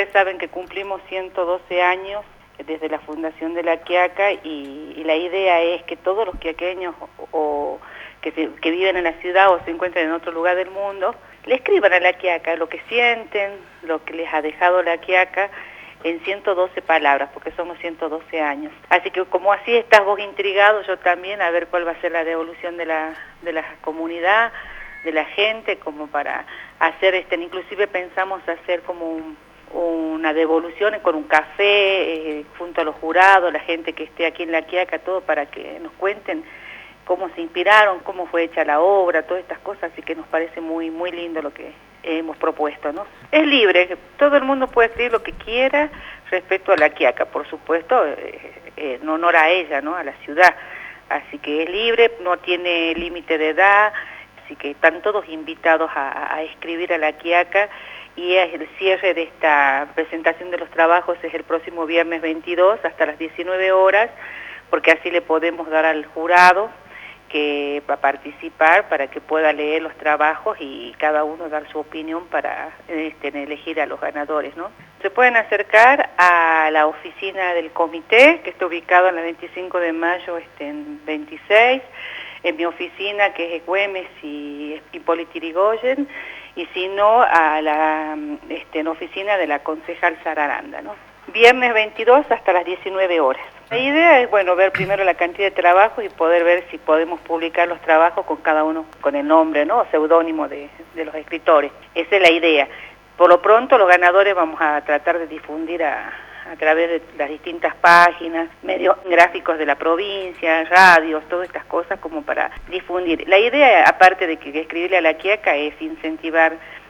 ustedes saben que cumplimos 112 años desde la fundación de La Quiaca y la idea es que todos los quiaqueños o que viven en la ciudad o se encuentran en otro lugar del mundo, le escriban a La Quiaca lo que sienten, lo que les ha dejado La Quiaca en 112 palabras, porque somos 112 años. Así que como así estás vos intrigado, yo también, a ver cuál va a ser la devolución de la comunidad, de la gente, como para hacer, inclusive pensamos hacer como una devolución con un café junto a los jurados, la gente que esté aquí en La Quiaca, todo para que nos cuenten cómo se inspiraron, cómo fue hecha la obra, todas estas cosas, así que nos parece muy lindo lo que hemos propuesto, ¿no? Es libre, todo el mundo puede escribir lo que quiera respecto a La Quiaca, por supuesto, en honor a ella, ¿no? A la ciudad, así que es libre, no tiene límite de edad, así que están todos invitados a escribir a La Quiaca, y el cierre de esta presentación de los trabajos es el próximo viernes 22 hasta las 19 horas, porque así le podemos dar al jurado que va a participar para que pueda leer los trabajos y cada uno dar su opinión para elegir a los ganadores, ¿no? Se pueden acercar a la oficina del comité, que está ubicado en la 25 de mayo en 26, en mi oficina, que es Güemes y Hipólito Yrigoyen, y si no, a la oficina de la concejal Sara Aranda, ¿no? Viernes 22 hasta las 19 horas. La idea es, bueno, ver primero la cantidad de trabajos y poder ver si podemos publicar los trabajos con cada uno con el nombre, ¿no? Seudónimo de los escritores. Esa es la idea. Por lo pronto, los ganadores vamos a tratar de difundir a través de las distintas páginas, medios gráficos de la provincia, radios, todas estas cosas como para difundir. La idea, aparte de que escribirle a La Quiaca, es incentivar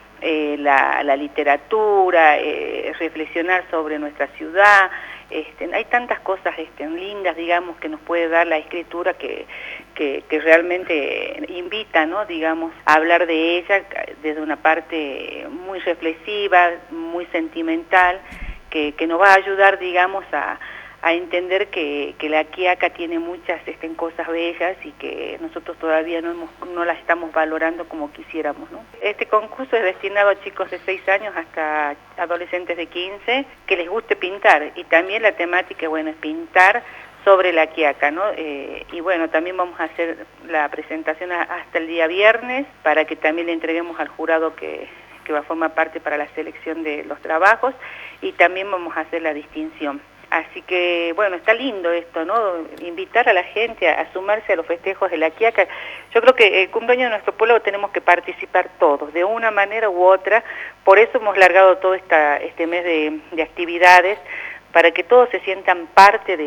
la literatura, reflexionar sobre nuestra ciudad. Hay tantas cosas lindas, digamos, que nos puede dar la escritura que realmente invita, ¿no? Digamos, a hablar de ella desde una parte muy reflexiva, muy sentimental, que nos va a ayudar, digamos, a entender que La Quiaca tiene muchas cosas bellas y que nosotros todavía no las estamos valorando como quisiéramos, ¿no? Este concurso es destinado a chicos de 6 años hasta adolescentes de 15 que les guste pintar, y también la temática, bueno, es pintar sobre La Quiaca, ¿no? Y bueno, también vamos a hacer la presentación hasta el día viernes para que también le entreguemos al jurado que va a formar parte para la selección de los trabajos, y también vamos a hacer la distinción. Así que, bueno, está lindo esto, ¿no? Invitar a la gente a sumarse a los festejos de La Quiaca. Yo creo que el cumpleaños de nuestro pueblo tenemos que participar todos, de una manera u otra. Por eso hemos largado todo este mes de actividades, para que todos se sientan parte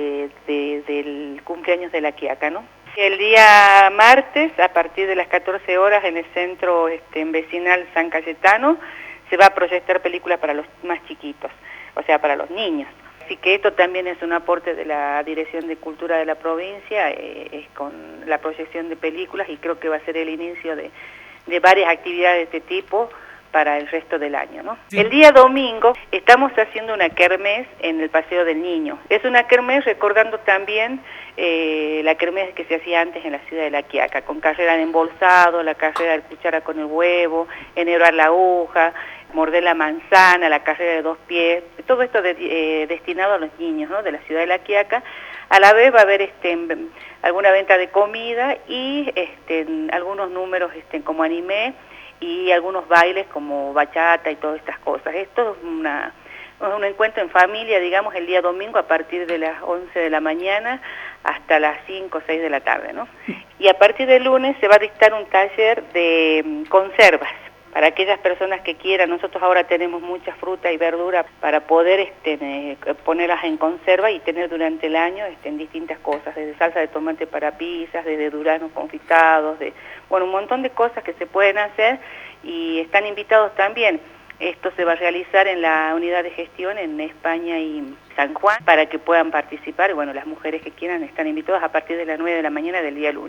del cumpleaños de La Quiaca, ¿no? El día martes, a partir de las 14 horas, en el centro vecinal San Cayetano, se va a proyectar películas para los más chiquitos, o sea, para los niños. Así que esto también es un aporte de la Dirección de Cultura de la provincia, es con la proyección de películas, y creo que va a ser el inicio de varias actividades de este tipo para el resto del año, ¿no? Sí. El día domingo estamos haciendo una kermés en el Paseo del Niño. Es una kermés recordando también la kermés que se hacía antes en la ciudad de La Quiaca, con carrera de embolsado, la carrera de cuchara con el huevo, enhebrar la aguja, morder la manzana, la carrera de 2 pies, todo esto destinado a los niños, ¿no? De la ciudad de La Quiaca. A la vez va a haber alguna venta de comida y algunos números como anime, y algunos bailes como bachata y todas estas cosas. Esto es un encuentro en familia, digamos, el día domingo a partir de las 11 de la mañana hasta las 5 o 6 de la tarde, ¿no? Y a partir del lunes se va a dictar un taller de conservas para aquellas personas que quieran. Nosotros ahora tenemos mucha fruta y verdura para poder ponerlas en conserva y tener durante el año distintas cosas, desde salsa de tomate para pizzas, desde duranos confitados, bueno, un montón de cosas que se pueden hacer, y están invitados también. Esto se va a realizar en la unidad de gestión en España y San Juan para que puedan participar. Bueno, las mujeres que quieran están invitadas a partir de las 9 de la mañana del día lunes.